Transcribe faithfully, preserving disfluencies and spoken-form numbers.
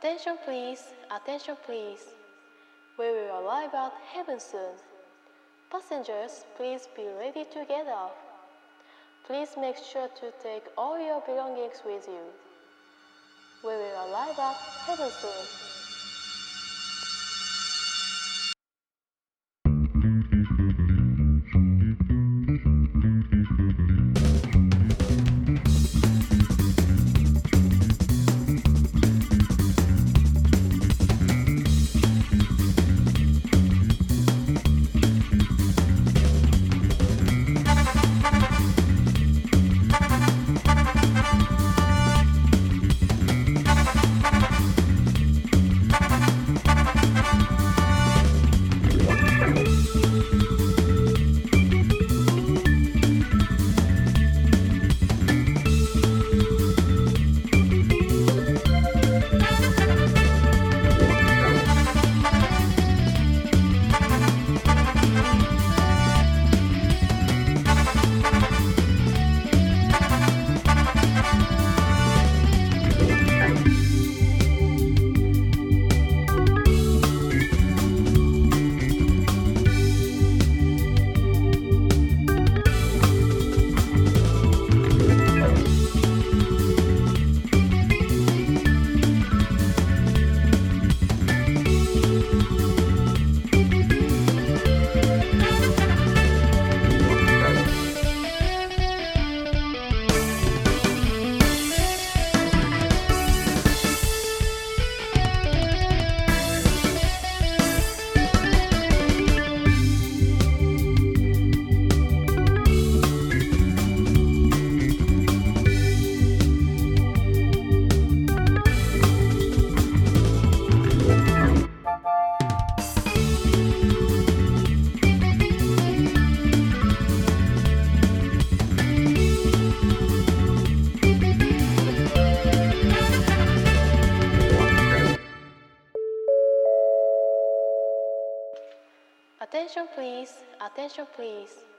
Attention please, attention please. We will arrive at heaven soon. Passengers, please be ready to get off. Please make sure to take all your belongings with you. We will arrive at heaven soon. Attention please, attention please.